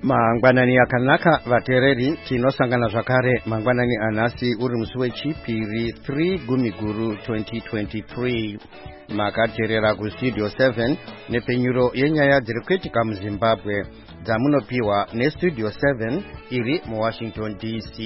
Mangwanani akanaka vatereri tinosangana zvakare mangwanani anhasi uri musi wechipiri 3 Gumiguru 2023 makateerera kustudio 7 nepenyuro yenyaya dziri kuitika muZimbabwe dzamunopiwa nestudio 7 iri muWashington DC.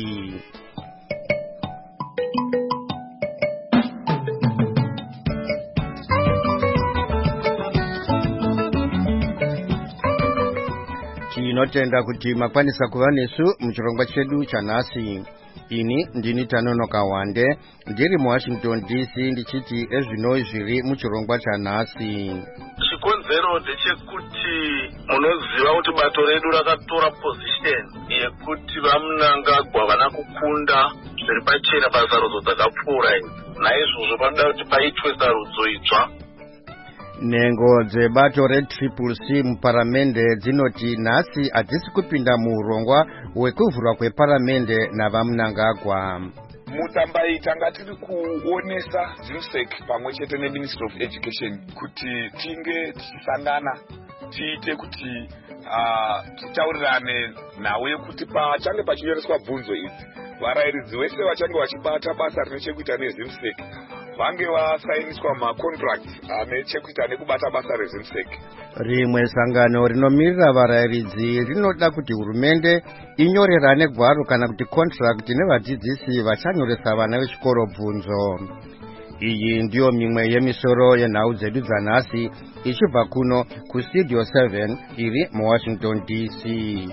Tinotenda kuti makwanisa kuva nesu muchirongwa chedu chanhasi. Ini ndini Tanonoka Wande ndiri muWashington DC ndichiti ezvino zviri muchirongwa chanhasi. Chikonzero ndechekuti munoziva kuti bato redu rakatora position yekuti vaMnangagwa vana kukunda zviri pachena pasarudzo dzakapfuura. Naizvozvo panoda kuti paitwe sarudzo itsva. Nhengo dzebato reCCC muparamende dzinoti nhasi hadzisi kupinda muurongwa hwekuvhurwa kweparamende navaMnangagwa. Mutambai tanga tiri kuonesa ZIMSEC pamwe chete neMinistry of Education kuti tinge tichisangana tiite kuti titaurirane nawo yekuti pachange pachinyoreswa bvunzo idzi varairidzi vese vachange vachibata basa rine chekuita neZIMSEC vange vasainiswa macontract ane chekuita nekubata basa reZIMSEC. Rimwe sangano rinomirira varairidzi rinoda kuti hurumende inyorerane gwaro kana kuti contract nevadzidzisi vachanyoresa vana vechikoro bvunzo. Iyi ndiyo mimwe yemisoro yenhau dzedu dzanhasi ichibva kuno kustudio 7 iri muWashington DC.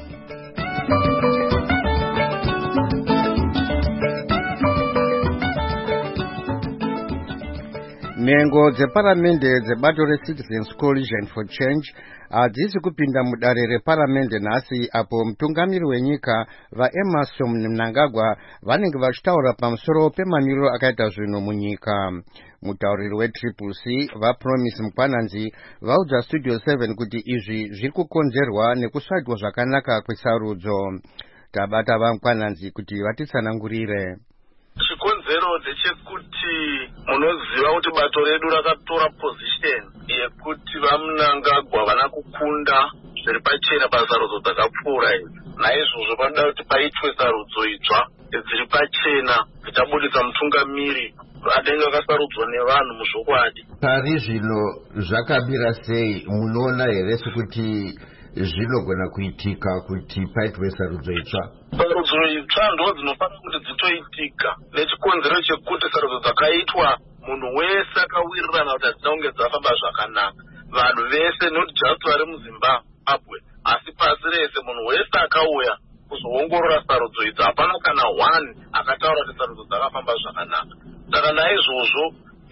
Nhengo dzeparamende dzebato reCitizens Coalition for Change hadzisi kupinda mudare reparamende nhasi apo mutungamiri wenyika vaEmmerson Mnangagwa vanenge vachitaura pamusoro pemamiriro akaita zvinhu munyika. Mutauriri weCCC vaPromise Mukwananzi vaudza studio 7 kuti izvi zviri kukonzerwa nekusaitwa zvakanaka kwesarudzo. Tabata vaMukwananzi kuti vatitsanangurire. Chikonzero ndechekuti munoziva kuti bato redu rakatora position yekuti vaMnangagwa vana kukunda zviri pachena pasarudzo dzakapfuura. Naizvozvo panoda kuti paitwe sarudzo itsva dziri pachena dzichabudisa mutungamiri anenge akasarudzwa nevanhu muzvokwadi. Pari zvino zvakamira sei? Munoona here sekuti zvinogona kuitika kuti paitwe sarudzo itsva? Sarudzo itsva ndo dzinofanira kuti dzitoitika nechikonzero chekuti sarudzo dzakaitwa munhu wese akawirirana kuti hadzina kunge dzafamba zvakanaka. Vanhu vese not just vari muZimbabwe asi pasi rese munhu wese akauya kuzoongorora sarudzo idzi hapana kana one akataura kuti sarudzo dzakafamba zvakanaka. Saka naizvozvo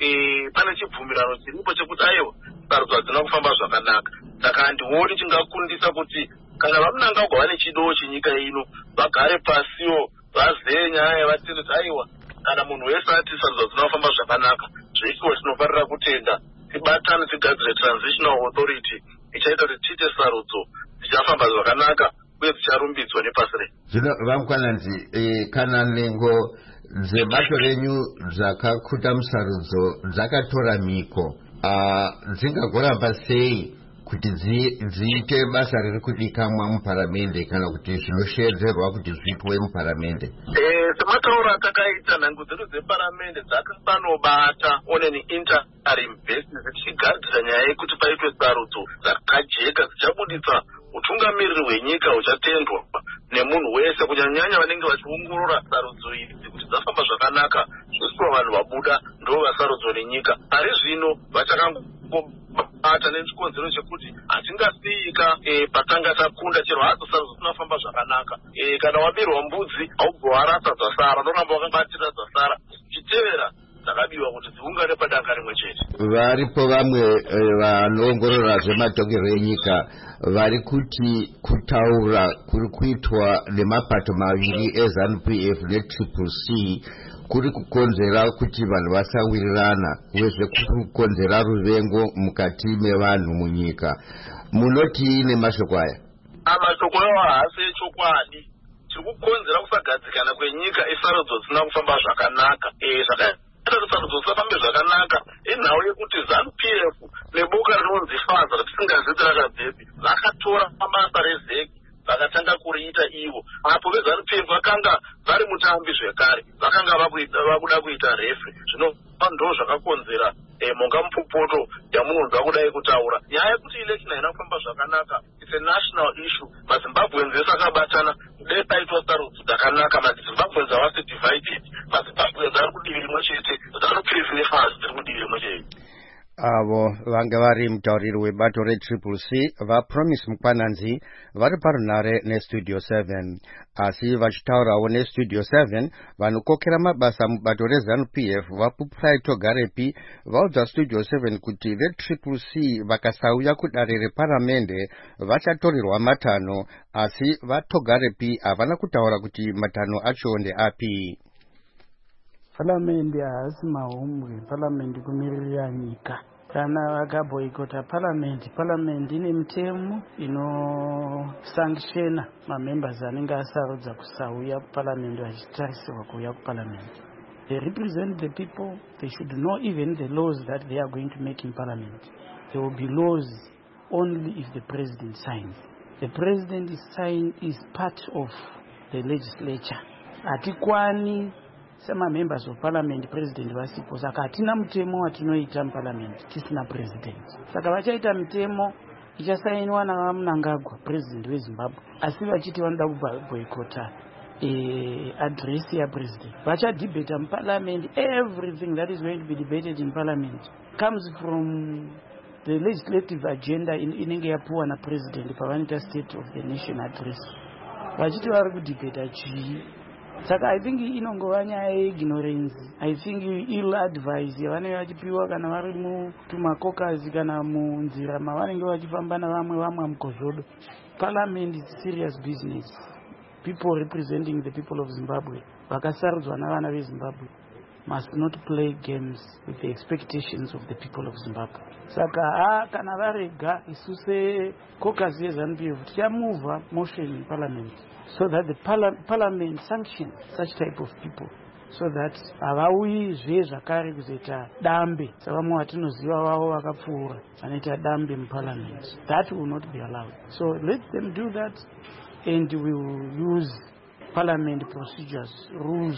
pane chibvumirano chiripo chekuti aiwa sarudzo hadzina kufamba zvakanaka. Saka handioni chingakundisa kuti kana vaMnangagwa vane chido chenyika ino vagare pasiwo vazive nyaya vatiri kuti aiwa kana munhu wese ati sarudzo hadzina kufamba zvakanaka zvechiwo tinofanira kutenda tibatane tigadzire transitional authority ichaita kuti tiite sarudzo dzichafamba zvakanaka uye dzicharumbidzwa nepasi rese. Zvino vaMukwananzi, kana nhengo dzebato renyu dzakakuta musarudzo dzakatora miko dzingagoramba sei kuti dziite basa riri kudikamwa muparamende kana kuti zvinoshedzerwa kuti zviitwe muparamende? Sematauro atakaita nhangu dzedu dzeparamende dzakasanobata oneni interim basis dzichigadzira nyaya yekuti paitwe sarudzo dzakajeka dzichabuditsa utungamiriri hwenyika huchatendwa nemunhu wese kunyanyanya vanenge vachiongorora sarudzo idzi kuti dzafamba zvakanaka zvosiwa vanhu vabuda ndo vasarudzo nenyika. Ari zvino vachakangobata nechikonzero chekuti hatingasiyika patanga takunda chero hadzo sarudzo dzinafamba zvakanaka. Kana wabirwa mbudzi haubva warasa dzasara unoramba wakabatira dzasara chitevera dzakabiwa kuti dziungane padanga rimwe chete. Varipo vamwe vanoongorora zvematongerwo enyika vari kuti kutaura kuri kuitwa nemapato maviri eZANU-PF neCCC kuri kukonzera kuti vanhu vasawirirana uyezve kuri kukonzera ruvengo mukati mevanhu munyika. Munoti nemashoko aya? Mashoko ayo haasi echokwadi. Chiri kukonzera kusagadzikana kwenyika esarudzo dzisina kufamba zvakanaka. Sarudzo dzisafambe zvakanaka inhau yekuti ZANU-PF neboka rinonzi FAZA tisingazivi rakabvepi vakatora mabasa rezeki vakatanga kuriita ivo. Apo veZANU-PF vakanga vari mutambi zvekare, vakanga vakuda kuita refri. Zvino ndo zvakakonzera monga mupopoto yamunonzwa kudai kutaura. Nyaya yekuti election haina kufamba zvakanaka, it's a national issue. MaZimbabweans vese akabatana kudai paitwa sarudzo dzakanaka. MaZimbabweans havasi divided, MaZimbabweans ari kudivi rimwe chete, ZANU-PF neFAS dziri kudivi rimwe chete. Avo vanga vari mutauriri webato reCCC vaPromise Mukwananzi vari parunare neStudio 7. Asi vachitaurawo neStudio 7, vanokokera mabasa mubato reZANU-PF vaPupurai Togarepi vaudza Studio 7 kuti veCCC vakasauya kudare reparamende vachatorirwa matanho, asi vaTogarepi havana kutaura kuti matanho acho ndeapi. Paramende haasi mahomwe, paramende kumirira nyika. Kana vakaboikota paramende ine mitemo inosankshena mamembers anenge asarudza kusauya kuparamende vachitarisirwa kuuya kuparamende. They represent the people. They should know even the laws that they are going to make in parliament. There will be laws only if the president signs. The president is part of the legislature. Atikwani Some members of parliament president vasipo, saka hatina mutemo watinoita muparliament tisina president. Saka vachaita mutemo ichasainwa naMnangagwa president weZimbabwe, asi vachiti vanoda kuboycota address ya president. Vachadebate muparliament. Everything that is going to be debated in parliament comes from the legislative agenda inenge yapuwa na president pavanoita state of the nation address. Vachiti vari kudebata chii. Saka I think inongova nyaya yeignorance. I think ill advice yavanenge vachipiwa kana vari mutumakokazi kana munzira mavanenge vachifamba navamwe mukozvodo. Parliament is serious business. People representing the people of Zimbabwe, vakasarudzwa navana veZimbabwe, must not play games with the expectations of the people of Zimbabwe. Saka kana varega isuse caucus yeZANU-PF tichamove motion in parliament so that the parliament sanctions such type of people, so that havauyi zvakare kuzoita dambe savamwe vatinoziva vavo vakapfuura vanoita dambe muparliament. That will not be allowed. So let them do that, and we will use parliament procedures, rules,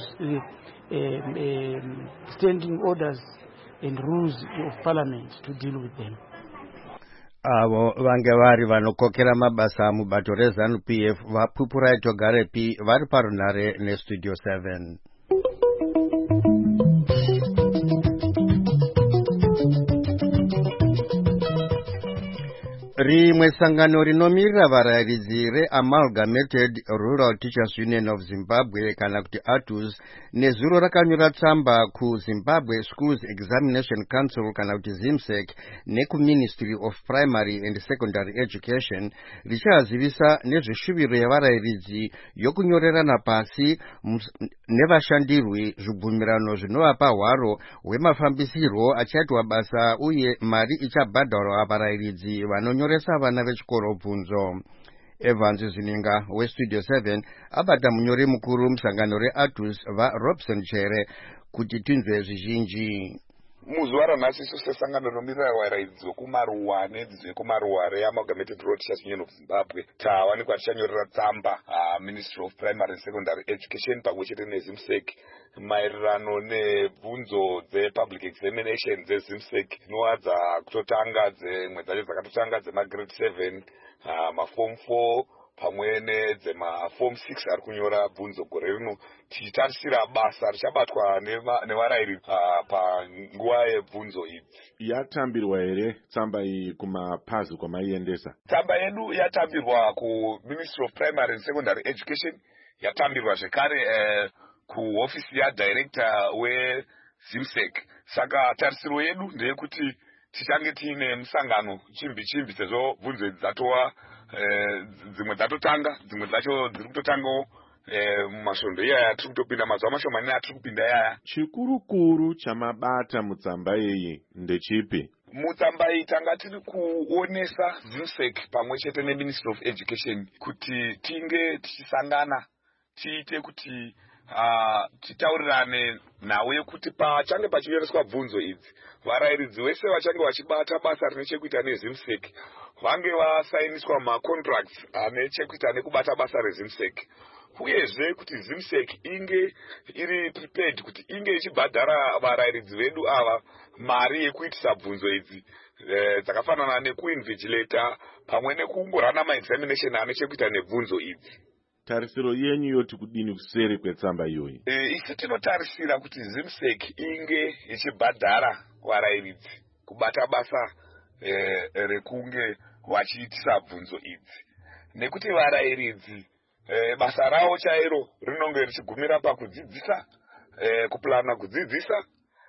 standing orders and rules of parliament to deal with them. Avo vange vari vanokokera mabasa mubato reZANU-PF vaPupurai Togarepi vari parunare neStudio 7. Rimwe sangano rinomirira varayiridzi reAmalgamated Rural Teachers Union of Zimbabwe kana kuti ATUS nezuro rakanyora tsamba kuZimbabwe Schools Examination Council kana kuti ZIMSEC nekuMinistry of Primary and Secondary Education richazivisa nezveshuviro yavarayiridzi yokunyorerana pasi nevashandirwi zvibvumirano zvinovapa hwaro hwemafambisirwo achaitwa basa uye mari ichabhadharwa varayiridzi vanonyoresa vana vechikoro bvunzo. Evans Zininga weStudio 7 abata munyori mukuru musangano reATUS vaRobson Chere kuti tinzwe zvizhinji. Muzuva ranhasi isu sesangano rinomirira varayiridzi vekumaruwa nedzidzo yekumaruwa reAmalgamated Rural Teachers Union of Zimbabwe tawanikwa tichanyorera tsamba Ministry of Primary and Secondary Education pamwechete neZIMSEC maererano nebvunzo dzepublic examination dzeZIMSEC dzinowadza kutotanga dzimwe dzacho dzakatotanga dzemagrade 7 maform 4 pamwe nedzemaform 6 ari kunyora bvunzo gore rino tichitarisira basa richabatwa nevarayiridzi panguva yebvunzo idzi. Yatambirwa here tsamba iyi kumapazi kwamaiendesa? Tsamba yedu yatambirwa kuMinistry of Primary and Secondary Education, yatambirwa zvekare kuofisi yaDirector weZIMSEC. Saka tarisiro yedu ndeyekuti tichange tiine musangano chimbi sezvo bvunzo idzi dzatova dzimwe dzatotanga, dzimwe dzacho dziri kutotangawo mumasvondo iyaya tiri kutopinda mazuva mashomani atiri kupinda iyaya. Chikurukuru chamabata mutsamba iyi ndechipi? Mutsamba iyi tanga tiri kuonesa ZIMSEC pamwe chete neMinistry of Education kuti tinge tichisangana tiite kuti titaurirane nawe kuti pachange pachinyoreswa bvunzo idzi varayiridzi vese vachange vachibata basa rine chekuita neZIMSEC vange vasainiswa macontracts ane chekuita nekubata basa rezimsec, uyezve kuti zimsec inge iri prepared kuti inge ichibhadhara varayiridzi vedu ava mari yekuitisa bvunzo idzi dzakafanana nekuinvigilata pamwe nekungorana maexamination ane chekuita nebvunzo idzi. Tarisiro yenyu yoti kudini kuseri kwetsamba iyoyi? Isi tinotarisira kuti zimsec inge ichibhadhara varayiridzi kubata basa rekunge vachiitisa bvunzo idzi, nekuti varayiridzi basa ravo chairo rinonge richigumira pakudzidzisa, kuplana kudzidzisa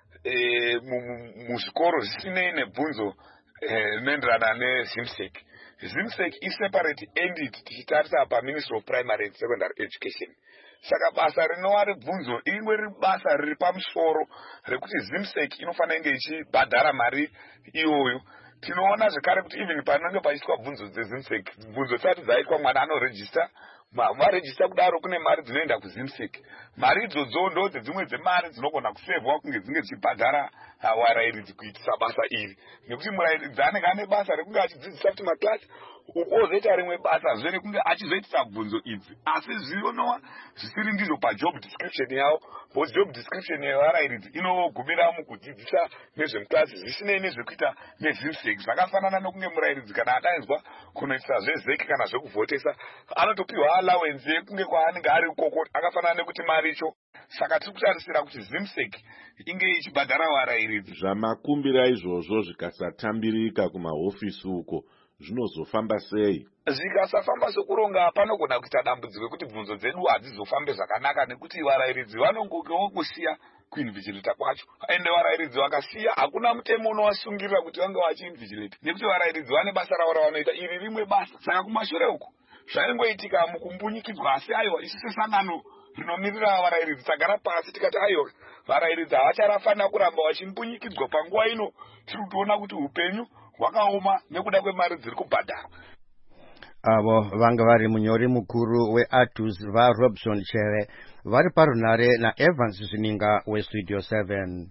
muzvikoro zvisinei nebvunzo rinoenderana nezimsec. Zimsec iseparate entity tichitarisa paMinistry of Primary and Secondary Education. Saka basa rinova rebvunzo ingwe riri basa riri pamusoro rekuti zimsec inofanira kunge ichibhadhara mari iyoyo. Tinoona zvekare kuti even panenge pachiitwa bvunzo dzezimsec, bvunzo dzisati dzaitwa mwana anoregister, varejista kudaro kune mari dzinoenda kuzimsec. Mari idzodzo ndo dzimwe dzemari dzinogona kusevhwa kunge dzinge dzichibhadhara varayiridzi kuitisa basa iri, nekuti murayiridzi anenge ane basa rekunge achidzidzisa kuti maklasi ukozoita rimwe basa zvere kunge achizoitisa bvunzo idzi, asi zvinowa zvisiri ndizvo pajob description yavo, bo job description yevarayiridzi inogumira mukudzidzisa nezvemuklasi zvisinei nezvekuita nezimsec. Zvakafanana nokunge murayiridzi kana adaidzwa kunoitisa zvezeki kana zvekuvhotesa anotopiwa allowance yekunge kwaanenge ari ukoko, akafanana nekuti mari icho. Saka tiri kutarisira kuti zimsec inge ichibhadhara varayiridzi. Zvamakumbira izvozvo zvikasatambirika kumahofisi uko zvinozofamba sei? Zvikasafamba sokuronga panogona kuita dambudziko kuti bvunzo dzedu hadzizofambe zvakanaka, nekuti varayiridzi vanongokewo kusiya kuinvigilata kwacho, ende varayiridzi vakasiya hakuna mutemo unovasungirira kuti vange vachiinvigilata, nekuti varayiridzi vane basa ravo ravanoita iri rimwe basa. Saka kumashure uku zvaingoitika mukumbunyikidzwa, asi aiwa isu sesangano rinomirira varayiridzi tagara pasi tikati aiwa varayiridzi havacharafanira kuramba vachimbunyikidzwa panguva ino tiri kutoona kuti upenyu hwakaoma nekuda kwemari dziri kubhadhara. Avo vanga vari munyori mukuru weATUS vaRobson Chere vari parunare naEvans Zvininga weStudio 7.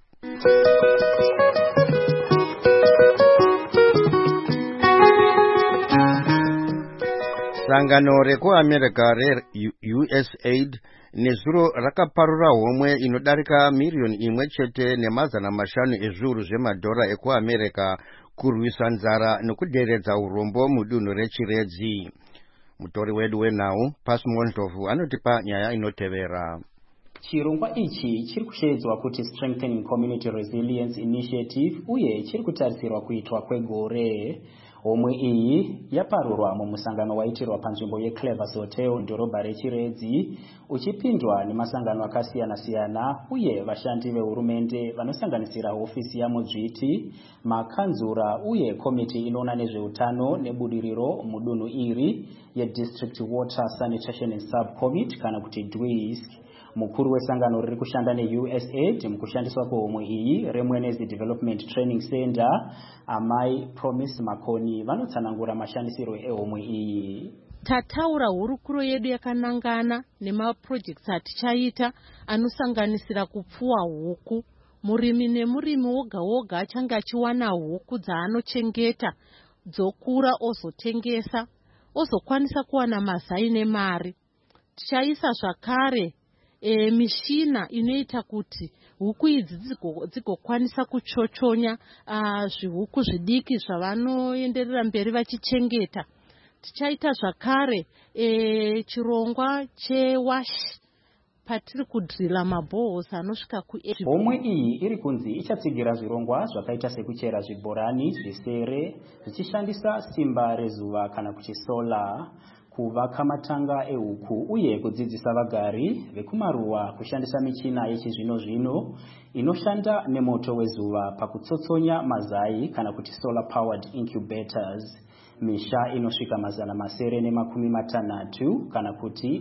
Sangano rekuAmerica reUSAID nezuro rakaparura homwe inodarika milioni imwe chete nemazana mashanu ezviuru zvemadhora ekuAmerica kurwisa nzara nekuderedza urombo mudunhu reChiredzi. Mutori wedu wenhau Pasmo Ndlovu anotipa nyaya inotevera. Chirongwa ichi chiri kushedzwa kuti Strengthening Community Resilience Initiative uye chiri kutarisirwa kuitwa kwegore. Homwe iyi yaparurwa mumusangano waitirwa panzvimbo yeClevers Hotel mudhorobha reChiredzi, uchipindwa nemasangano akasiyana-siyana uye vashandi vehurumende vanosanganisira hofisi yamudzviti, makanzura uye komiti inoona nezveutano nebudiriro mudunhu iri yeDistrict Water Sanitation and Subcommit kana kuti DWISC. Mukuru wesangano riri kushanda neUSAID mukushandiswa kwehomwe iyi reMwenezi Development Training Center, Amai Promise Makoni, vanotsanangura mashandisiro ehomwe iyi. Tataura hurukuro yedu yakanangana nemaprojects atichaita anosanganisira kupfuwa huku. Murimi nemurimi woga woga achange achiwana huku dzaanochengeta dzokura ozotengesa, ozokwanisa kuwana mazai nemari. Tichaisa zvakare mishina inoita kuti huku idzi dzigokwanisa kuchochonya zvihuku zvidiki zvavanoenderera mberi vachichengeta. Tichaita zvakare chirongwa chewash patiri kudrila mabhohos anosvika homwe iyi iri kunzi ichatsigira zvirongwa zvakaita sekuchera zvibhorani zvisere zvichishandisa simba rezuva kana kuti sola, kuvaka matanga ehuku uye kudzidzisa vagari vekumaruwa kushandisa michina yechizvino-zvino inoshanda nemoto wezuva pakutsotsonya mazai kana kuti solar powered incubators. Misha inosvika mazana masere nemakumi matanhatu kana kuti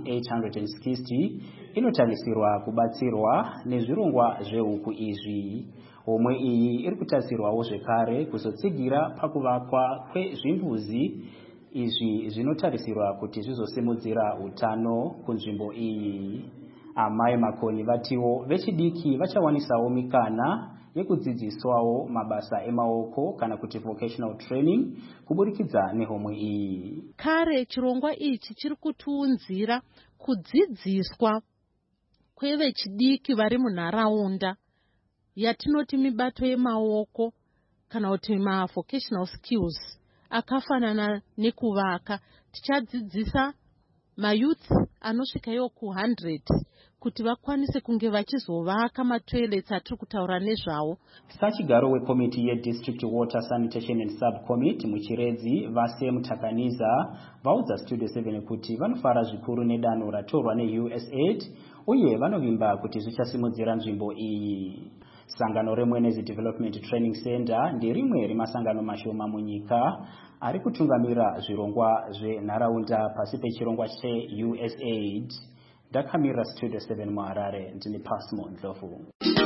860 inotarisirwa kubatsirwa nezvirongwa zvehuku izvi. Homwe iyi iri kutarisirwawo zvekare kuzotsigira pakuvakwa kwezvimbuzi izvi zvinotarisirwa kuti zvizosimudzira utano kunzvimbo iyi. Amai Makoni vatiwo vechidiki vachawanisawo mikana yekudzidziswawo mabasa emaoko kana kuti vocational training kuburikidza nehomwe iyi. Kare chirongwa ichi chiri kutiunzira kudzidziswa kwevechidiki vari munharaunda yatinoti mibato yemaoko kana kuti vocational skills akafanana nekuvaka. Tichadzidzisa mayouth anosvika yo ku100 kuti vakwanise kunge vachizovaka matoilets atiri kutaura nezvawo. Sachigaro wekomiti yeDistrict Water Sanitation and Subcommittee muchiredzi vase Mutakaniza vaudza Studio 7 kuti vanofara zvikuru nedanho ratorwa neUSAID uye vanovimba kuti zvichasimudzira nzvimbo iyi. Sangano reMwenezi Development Training Center nderimwe remasangano mashoma munyika ari kutungamira zvirongwa zvenharaunda pasi pechirongwa cheUSAID. Ndakamira Studio 7 muHarare, ndini Pasmo Ndlovu.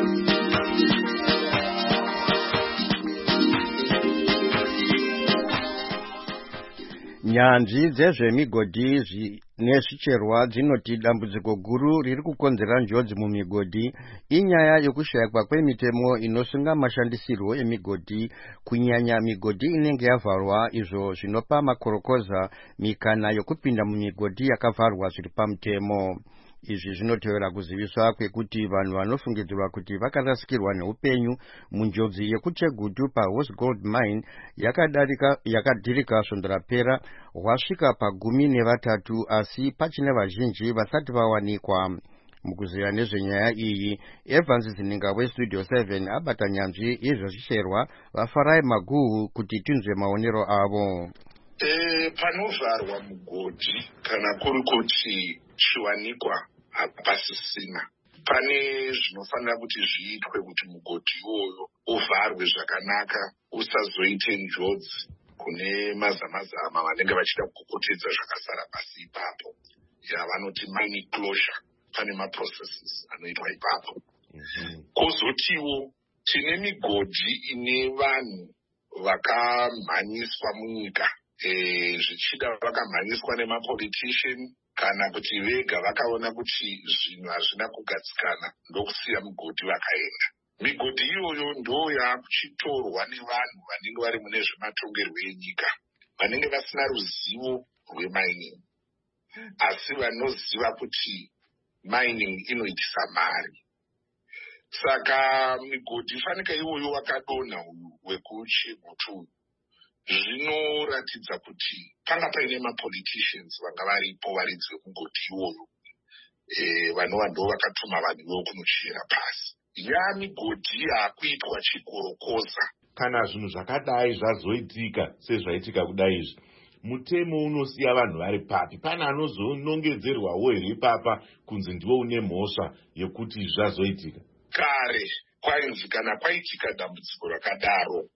Nyanzvi dzezvemigodhi nezvicherwa dzinoti dambudziko guru riri kukonzera njodzi mumigodhi inyaya yekushayikwa kwemitemo inosunga mashandisirwo emigodhi, kunyanya migodhi inenge yavharwa, izvo zvinopa makorokoza mikana yokupinda mumigodhi yakavharwa zviri pamutemo. Izvi zvinotevera kuziviswa kwekuti vanhu vanofungidzirwa kuti vakarasikirwa neupenyu munjodzi yekuChegutu paHost Gold Mine yakadhirika svondo rapera hwasvika pa13 asi pachine vazhinji vasati vawanikwa. Mukuziva nezvenyaya iyi, Evans Zininga weStudio 7 abata nyanzvi yezvezvicherwa vaFarai Maguhu kuti tinzwe maonero avo. Panovharwa mugodhi kana kuri kuti chiwanikwa hapasisina, pane zvinofanira kuti zviitwe kuti mugodhi iwoyo uvharwe zvakanaka, usazoite njodzi kune mazamazama vanenge vachida kukokotedza zvakasara pasi ipapo. Vanoti mining closure, pane maprocesses anoitwa ipapo. Kozotiwo tine migodhi ine vanhu vakamhanyiswa munyika, zvichida vakamhanyiswa nemapolitician kana kuti vega vakaona kuti zvinhu hazvina kugadzikana ndokusiya migodhi vakaenda. Migodhi iyoyo ndo yakuchitorwa nevanhu vanenge vari mune zvematongerwo enyika, vanenge vasina ruzivo rwemining asi vanoziva kuti mining inoitisa mari. Saka migodhi fanika iwoyo wakadonha uyu wekuChegutu zvinoratidza kuti panga paine mapoliticians vanga varipo varidzi vemugodhi iwoyo, vanova ndo vakatuma vanhu ivo kunochera pasi. Migodhi yakuitwa chikorokoza. Kana zvinhu zvakadai zvazoitika sezvaitika kudai izvi, mutemo unosiya vanhu vari papi? Pane anozonongedzerwawo here ipapa kunzi ndiwo une mhosva yekuti zvazoitika? Kare kwainzi kana kwaitika dambudziko rakadaro,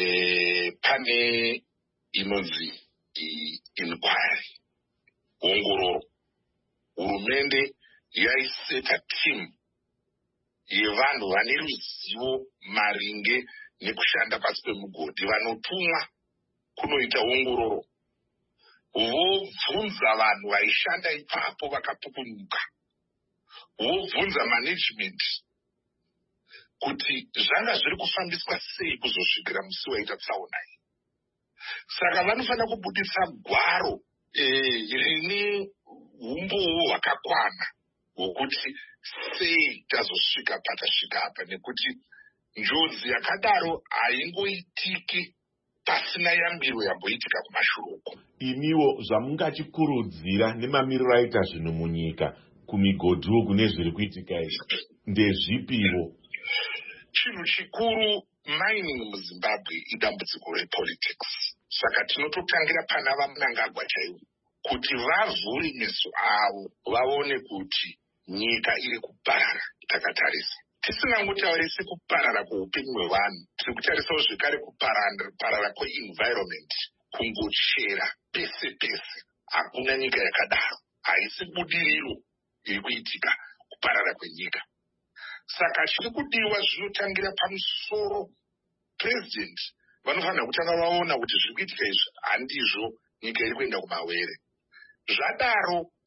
pane inonzi inquiry, ongororo. Hurumende yaiseta timu yevanhu vane ruzivo maringe nekushanda pasi pemugodhi, vanotumwa kunoita ongororo, vobvunza vanhu vaishanda ipapo vakapukunyuka, vobvunza management kuti zvanga zviri kufambiswa sei kuzosvikira musi waita tsaona iyi. Saka vanofanira kubudisa gwaro rine umbowo hwakakwana hwokuti sei tazosvika patasvika apa, nekuti njodzi yakadaro haingoitiki pasina yambiro yamboitika kumashuruko. Imiwo zvamungachikurudzira nemamiriro aita zvinhu munyika kumigodhiwo kune zviri kuitika izvi ndezvipiwo? Chinhu chikuru, mining muZimbabwe idambudziko repolitics. Saka tinototangira pana vaMnangagwa chaivo kuti vavhure meso avo vaone kuti nyika iri kuparara. Takatarisa tisingangotarisi kuparara kweupenyu hwevanhu, tiri kutarisawo zvekare kuparara kweenvironment, kungochera pese pese. Hakuna nyika yakadaro, haisi budiriro iri kuitika, kuparara kwenyika. Saka chiri kudiwa zvinotangira pamusoro. President vanofanira kutanga vaona kuti zviri kuitika izvi handizvo nyika iri kuenda kumawere. Zvadaro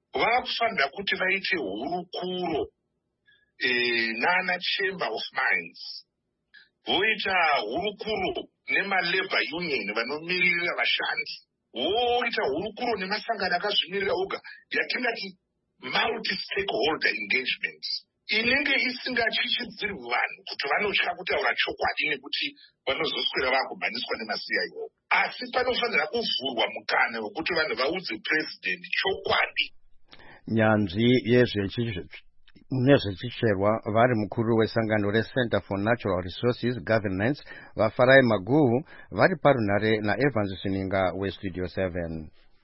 vakufanira kuti vaite hurukuro nana chamber of mines, voita hurukuro nemalabor union vanomirira vashandi, voita hurukuro nemasangano akazvimirira oga yatingati multi-stakeholder engagement, inenge isingachichidzirwi vanhu kuti vanotya kutaura chokwadi nekuti vanozoswera vakumhaniswa nemasiyaiwo, asi panofanira kuvhurwa mukana wekuti vanhu vaudze president chokwadi. Nyanzvi nezvechicherwa vari mukuru wesangano reCenter for Natural Resources Governance vaFarai Maguhu vari parunare naEvans Sininga weStudio 7.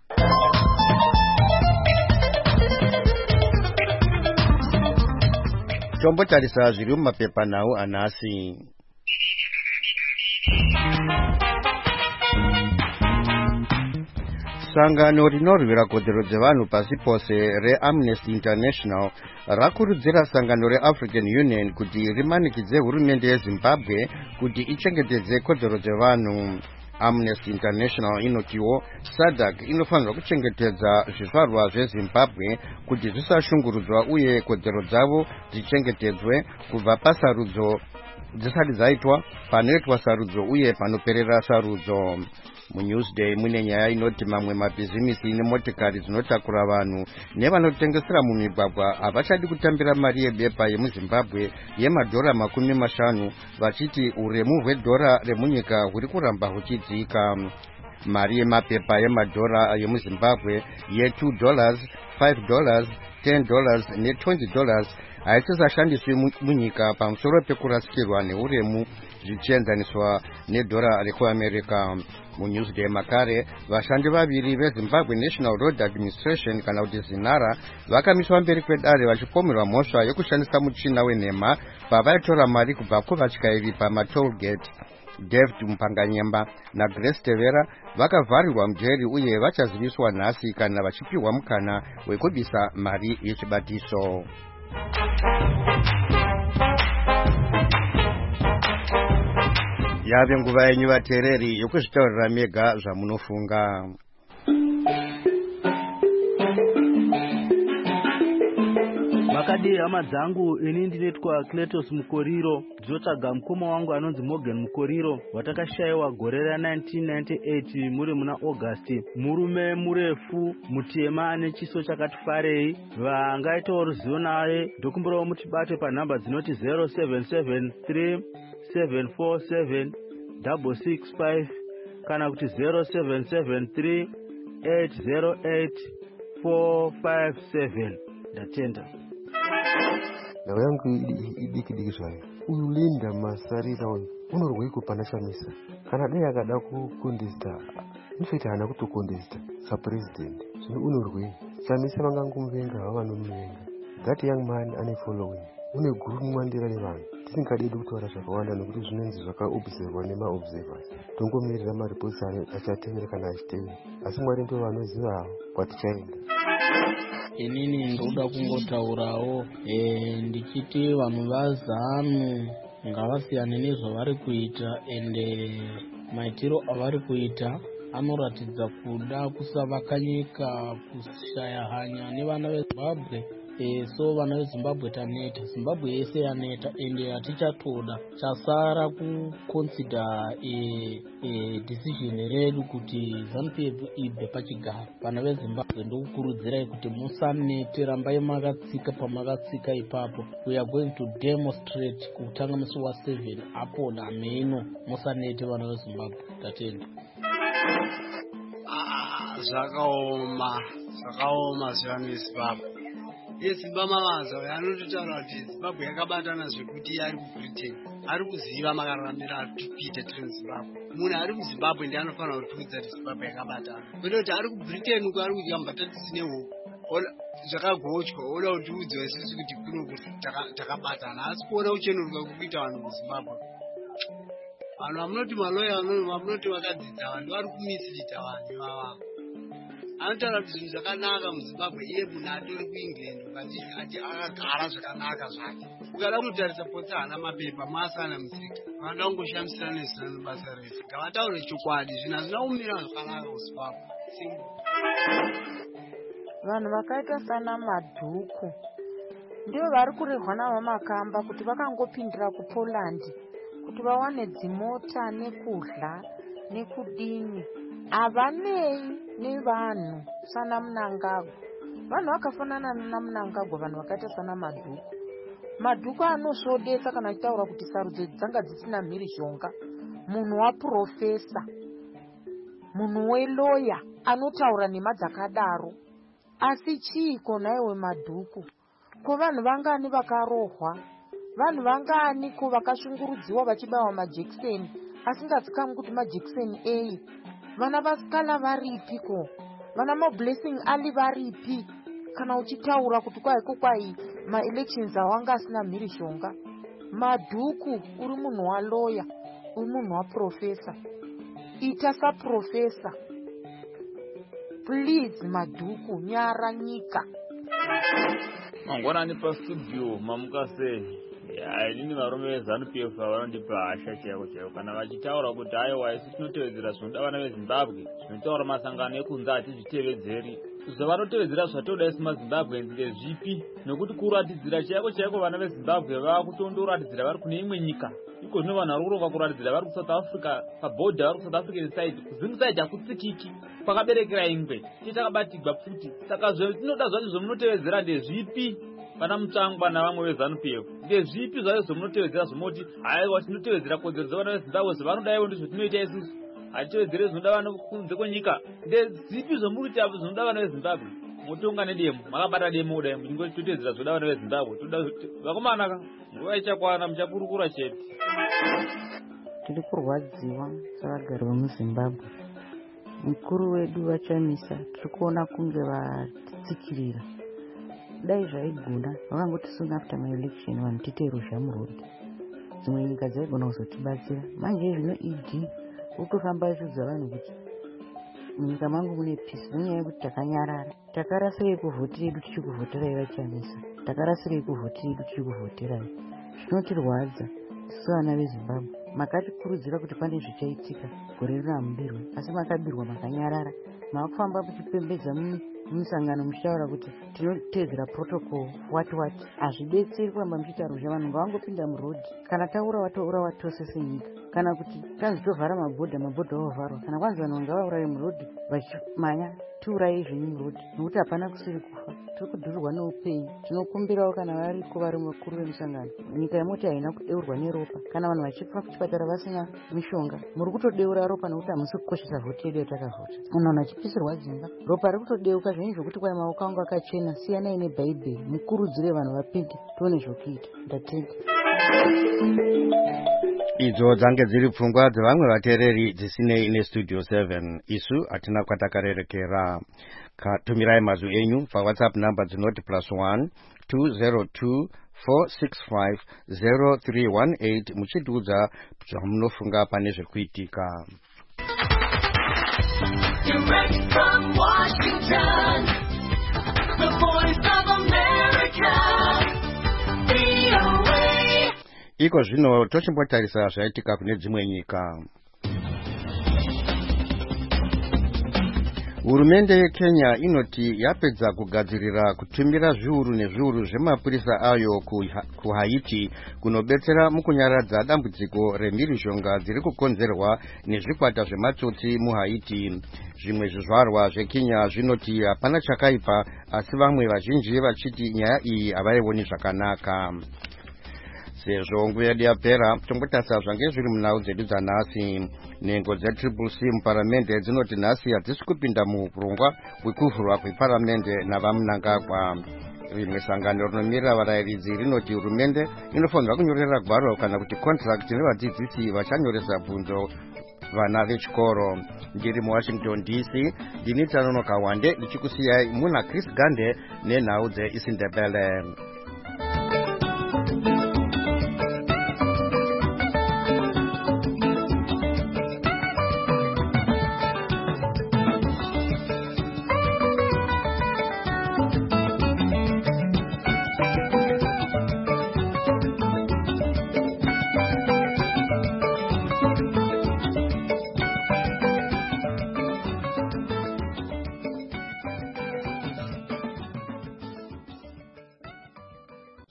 Tombotarisa zviri mumapepa nawo anhasi. Sangano rinorwira kodzero dzevanhu pasi pose reAmnesty International rakurudzira sangano reAfrican Union kuti rimanikidze hurumende yeZimbabwe kuti ichengetedze kodzero dzevanhu. Amnesty International inotiwo SADC inofanirwa kuchengetedza zvizvarwa zveZimbabwe kuti zvisashungurudzwa uye kodzero dzavo dzichengetedzwe kubva pasarudzo dzisati dzaitwa, panoitwa sarudzo uye panoperera sarudzo. MuNewsDay mune nyaya inoti mamwe mabhizimisi nemotikari dzinotakura vanhu nevanotengesera mumigwagwa havachadi kutambira mari yebepa yemuZimbabwe yemadhora 50 vachiti uremu hwedhora remunyika huri kuramba huchidzika. Mari yemapepa yemadhora yemuZimbabwe ye$2, $5, $10 ne$20 haisashandiswi munyika pamusoro pekurasikirwa neuremu zvichienzaniswa nedhora rekuAmerica. MuNewsDay makare vashandi vaviri veZimbabwe National Road Administration kana kuti ZINARA vakamiswa mberi kwedare vachipomerwa mhosva yekushandisa muchina wenhema pavaitora mari kubva kuvatyairi pamatoll gate. David Mpanganyemba naGrace Tevera vakavharirwa mujeri uye vachaziviswa nhasi kana vachipiwa mukana wekubisa mari yechibatiso. Yave nguva yenyu vateereri yokuzvitaurira mega zvamunofunga. Vakadi hama dzangu, ini ndinoitwa Cletus Mukoriro, ndinotsvaga mukoma wangu anonzi Morgan Mukoriro watakashayiwa gore ra1998 muri muna August. Murume murefu, mutema ane chiso chakati farei. Vangaitawo ruzivo naye ndokumbirawo mutibate panhamba dzinoti 0773 747 665 kana kuti 0773 808 457. Ndatenda. Nhau yangu idiki zvayo. Uyu Linda Masarira uyu unorwiko pana Chamisa. Kana dai akada kukundista, ndifeti hana kutokundista sapresident. Zvino unorwei. Chamisa vangangumuvenga havanomuvenga. That young man ane following. Une guru mwandira revanhu. Tisingadedi kutaura zvakawanda nokuti zvinonzi zvakaobservwa nemaobservers. Tongomirira maripotsi achatevera kana achitevera. Asi Mwari ndivo vanoziva kwatichaenda. Inini ndoda kungotaurawo ndichiti vanhu vaZANU ngavasiyane nezvavari kuita ende maitiro avari kuita anoratidza kuda kusavaka nyika, kushaya hanya nevana veZimbabwe. So vana veZimbabwe taneta, Zimbabwe yese yaneta ende hatichatoda. Chasara kuconsider decision redu kuti ZANU-PF ibve pachigaro. Vana veZimbabwe ndokukurudzirai kuti musanete, rambai makatsika pamakatsika ipapo. We are going to demonstrate kutanga musi wa7 apo nameno. Musanete vana veZimbabwe. Tatenda. Zvakaoma zvanu veZimbabwe. YeZimba mamaza yanototaura kuti Zimbabwe yakabatana zvekuti ari kuBritain. Ari kuziva makararamira ari kuita tiri muZimbabwe. Munhu ari kuZimbabwe ndiye anofanira kutiudza kuti Zimbabwe yakabatana. Kwete kuti ari kuBritain uko ari kudya mbatatisi nehuku. Zvakagochwa, oda kuti udze isusu kuti kuno takabatana. Asi kuona kuchenuruka kuita vanhu kuZimbabwe. Vanhu vamunoti maloya, vamunoti vakadzidza vanhu vari kumisidha vanhu ivava. Anotaura kuti zvinhu zvakanaka muZimbabwe, iye munhu atori kuEngland ukati akagara zvakanaka zvake. Ukada kunotarisa potsi hana mapepa masana musika. Vanoda kungoshamisira nezvino basa rese. Ngavataure chokwadi, zvinhu hazvina kumira zvakanaka kuZimbabwe. vanhu vakaita sana Madhuku ndivo vari kurehwa navo Makamba kuti vakangopindira kuPoland kuti vawane dzimota nekudla nekudini. Havanei nevanhu sana Mnangagwa. Vanhu vakafanana naMnangagwa, vanhu vakaita sana Madhuku. Madhuku anosvodesa kana achitaura kuti sarudzo dzanga dzisina mhirizhonga. Munhu waprofesa, munhu weloya anotaura nhema dzakadaro. Asi chiiko naiwe Madhuku? Ko vanhu vangani vakarohwa? Vanhu vangani ko vakashungurudziwa vachibawa majekiseni asingazikamwi kuti majekiseni ei? Vana vasikala varipi ko? Vana mablessing ali varipi? Kana uchitaura kuti kwaiko kwai maelections awanga asina mhirizhonga. Madhuku uri munhu waloya, uri munhu waprofesa. Ita saprofesa. Please Madhuku, nyara nyika. Mangwanani pastudio mamuka sei. Inini varume veZANU-PF vanondipa hasha chaiko chaiko kana vachitaura kuti aiwa isi tinotevedzera zvinoda vana veZimbabwe, zvinotaura masangano ekunze hatizvitevedzeri. Zvavanotevedzera zvatoda isi maZimbabweans ndezvipi? Nokuti kuratidzira chaiko chaiko vana veZimbabwe vakutondoratidzira vari kune imwe nyika. Iko zvino vanhu vari kuroka kuratidzira vari kuSouth Africa, pabhodha vari kuSouth African side. KuZimu side hakutsikiki, kwakaberekera ingwe, tichakabatigwa futi. Saka zvinoda zvacho zvomunotevedzera ndezvipi? Vana Mutsvangwa navamwe veZANU-PF ndezvipi zvayo zvomunotevedzera zvomoti haiwa tinotevedzera kodzero dzevana veZimbabwe zvavanodaiwo ndizvo tinoita isusu, hatitevedzere zvinoda vana kunze kwenyika? Ndezvipi zvomurikuita zvinoda vana veZimbabwe? Motonga nedemo, makabata demo kudai muchingoti totevedzera zvinoda vana veZimbabwe. Vakomanaka nguva ichakwana muchakurukura chete. Tiri kurwadziwa savagari vemuZimbabwe. Mukuru wedu vaChamisa tiri kuona kunge vatitsikirira. Dai zvaigona vakangoti soon after my election vanhu tiite ruzha murodhi, dzimwe nyika dzaigona kuzotibatsira. Manje zvino ED utofamba achidza vanhu kuti munyika mangu mune peace nenyaya yekuti takanyarara. Takarasirei kuvhoti redu tichikuvhoterai vaChamisa? Takarasirei kuvhoti redu tichikuvhoterai? Zvinotirwadza tisu vana veZimbabwe. Makatikurudzira kuti pane zvichaitika gore rino hamudirwe, asi makabirwa makanyarara. Makufamba muchipembedza mumisangano muchitaura kuti tinotevedzera protocol wati hazvidetseri kuramba muchiita ruzha. Vanhu ngavangopinda murodhi. Kana taura watose senyika, kana kuti tanzi tovhara mabhodha ovharwa, kana kwanzi vanhu ngavauraye murodhi vachimanya tiuraye zvenyu murodhi, nokuti hapana kusiri kufa. Tiri kudhurirwa neupenyu. Tinokumbirawo kana variko vari vakuru vemusangano, nyika yemoti haina kudeurwa neropa. Kana vanhu vachifa kuchipatara vasina mishonga, muri kutodeura ropa nokuti hamusi kukoshesa vhoti yedu yatakavhota. Munhu achipisirwa dzimba, ropa riri kutodeuka zvenyu zvokuti kwai maoko angu akachena. Siyanai neBhaibheri, mukurudzire vanhu vapinde tione zvokuita. Ndatenda. Idzo dzange dziri pfungwa dzevamwe vateereri dzisinei neStudio 7. Isu hatina kwatakarerekera. Tumirai mazwi enyu paWhatsApp number dzinoti +1 202 465 0318 muchitiudza zvamunofunga pane zvirikuitika. Direct from Washington, the voice of America, VOA. Iko zvino tochimbotarisa zvaitika kune dzimwe nyika. Hurumende yeKenya inoti yapedza kugadzirira kutumira zviuru nezviuru zvemapurisa ayo kuHaiti kunobetsera mukunyaradza dambudziko remhirizhonga dziri kukonzerwa nezvikwata zvematsotsi muHaiti. Zvimwe zvizvarwa zveKenya zvinoti hapana chakaipa, asi vamwe vazhinji vachiti nyaya iyi havaioni zvakanaka. Sezvo nguva yedu yapera, tombotarisa zvange zviri munhau dzedu dzanhasi. Nhengo dzeCCC muparamende dzinoti nhasi hadzisi kupinda muurongwa hwekuvhurwa kweparamende navaMnangagwa. Rimwe sangano rinomirira varayiridzi rinoti hurumende inofanirwa kunyorera gwaro kana kuti contract nevadzidzisi vachanyoresa bvunzo vana vechikoro. Ndiri muWashington DC, ndini Tanonoka Wande ndichikusiyai muna Chris Gande nenhau dzeIsindebele.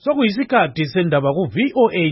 sokuyisikhathi sendaba ku-VOA